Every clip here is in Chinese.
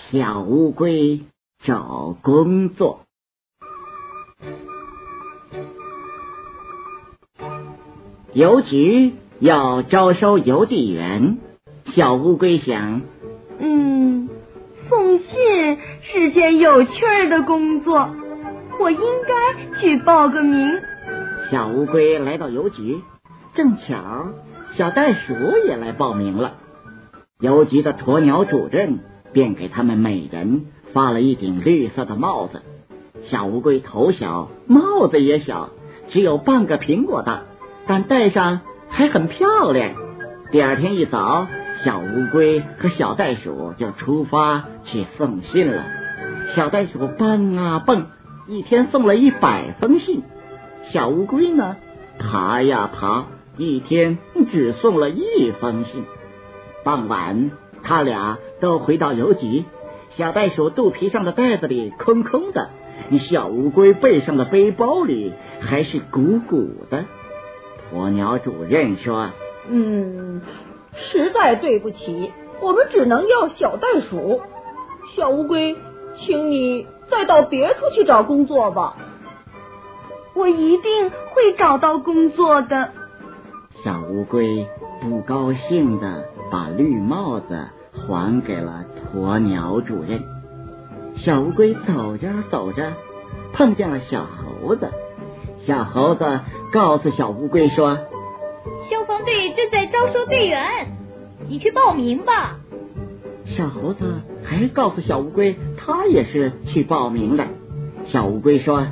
小乌龟找工作。邮局要招收邮递员，小乌龟想， 送信是件有趣儿的工作，我应该去报个名。 小乌龟来到邮局，正巧小袋鼠也来报名了。邮局的鸵鸟主任便给他们每人发了一顶绿色的帽子。小乌龟头小，帽子也小，只有半个苹果大，但戴上还很漂亮。第二天一早，小乌龟和小袋鼠就出发去送信了。小袋鼠蹦啊蹦，一天送了100封信。小乌龟呢，爬呀爬，一天只送了1封信。傍晚，他俩都回到邮局，小袋鼠肚皮上的袋子里空空的，小乌龟背上的背包里还是鼓鼓的。鸵鸟主任说， 实在对不起，我们只能要小袋鼠。小乌龟，请你再到别处去找工作吧。 我一定会找到工作的。 小乌龟不高兴地把绿帽子还给了鸵鸟主任。小乌龟走着走着，碰见了小猴子。小猴子告诉小乌龟说， 消防队正在招收队员，你去报名吧。 小猴子还告诉小乌龟，他也是去报名的。小乌龟说，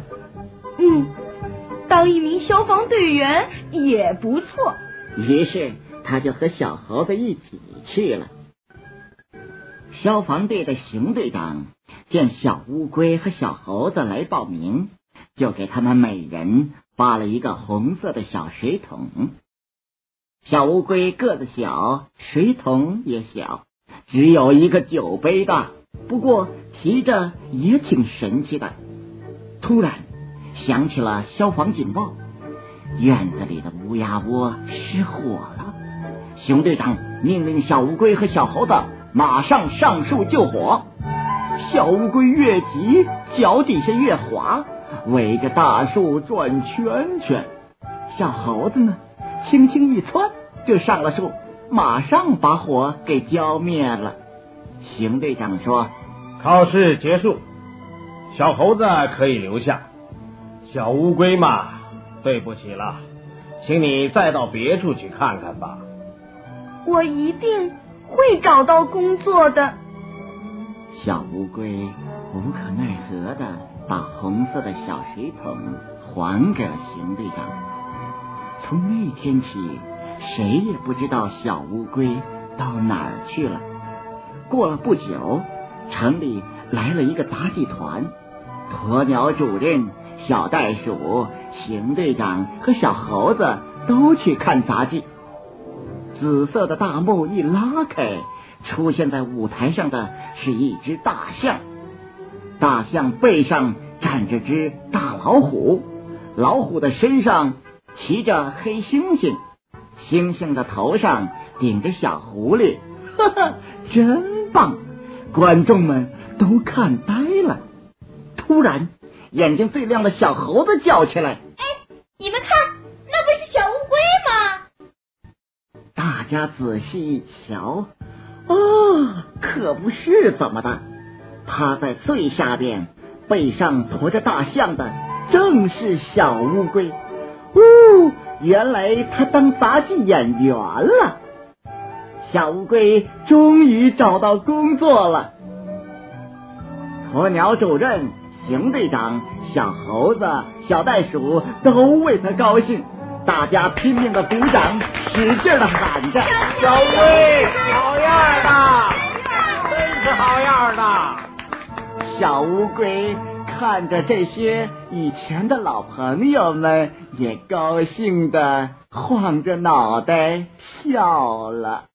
当一名消防队员也不错。 于是他就和小猴子一起去了。消防队的熊队长见小乌龟和小猴子来报名，就给他们每人发了一个红色的小水桶。小乌龟个子小，水桶也小，只有一个酒杯大，不过提着也挺神气的。突然响起了消防警报，院子里的乌鸦窝失火了。熊队长命令小乌龟和小猴子马上上树救火。小乌龟越急，脚底下越滑，围着大树转圈圈。小猴子呢，轻轻一窜就上了树，马上把火给浇灭了。熊队长说， 考试结束，小猴子可以留下，小乌龟嘛，对不起了，请你再到别处去看看吧。 我一定会找到工作的。 小乌龟无可奈何地把红色的小水桶还给了熊队长。从那天起，谁也不知道小乌龟到哪儿去了。过了不久，城里来了一个杂技团，鸵鸟主任、小袋鼠、熊队长和小猴子都去看杂技。紫色的大幕一拉开，出现在舞台上的是一只大象。大象背上站着只大老虎，老虎的身上骑着黑猩猩，猩猩的头上顶着小狐狸，真棒！观众们都看呆了。突然，眼睛最亮的小猴子叫起来， 你们看，那不是小乌龟吗？ 大家仔细一瞧，可不是怎么的，趴在最下边，背上驮着大象的正是小乌龟。原来他当杂技演员了。小乌龟终于找到工作了。鸵鸟主任、熊队长、小猴子、小袋鼠都为他高兴，大家拼命的鼓掌，使劲的喊着， 小乌龟好样的，真是好样的。 小乌龟看着这些以前的老朋友们，也高兴的晃着脑袋笑了。